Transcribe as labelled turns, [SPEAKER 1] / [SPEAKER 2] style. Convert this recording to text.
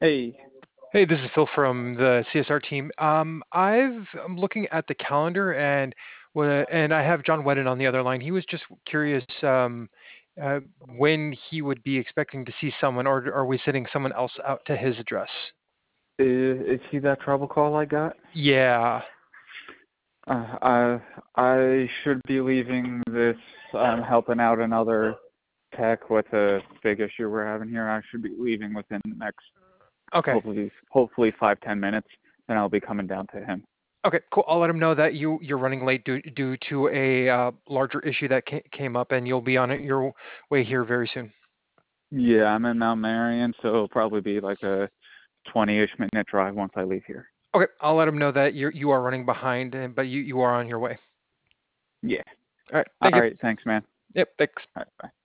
[SPEAKER 1] Hey,
[SPEAKER 2] Hey, this is Phil from the CSR team. I'm looking at the calendar and I have John Wedden on the other line. He was just curious when he would be expecting to see someone, or are we sending someone else out to his address?
[SPEAKER 1] is he that trouble call I got?
[SPEAKER 2] Yeah.
[SPEAKER 1] I should be leaving this. I'm helping out another tech with a big issue we're having here. I should be leaving within the next
[SPEAKER 2] Okay.
[SPEAKER 1] hopefully 5-10 minutes, and I'll be coming down to him.
[SPEAKER 2] Okay. Cool. I'll let him know that you're running late due to a larger issue that came up, and you'll be on your way here very soon.
[SPEAKER 1] Yeah, I'm in Mount Marion, so it'll probably be like a 20-ish minute drive once I leave here.
[SPEAKER 2] Okay. I'll let him know that you are running behind, but you are on your way.
[SPEAKER 1] Yeah.
[SPEAKER 2] All right.
[SPEAKER 1] All
[SPEAKER 2] Thank you.
[SPEAKER 1] right. Thanks, man.
[SPEAKER 2] Yep. Thanks.
[SPEAKER 1] All right. Bye.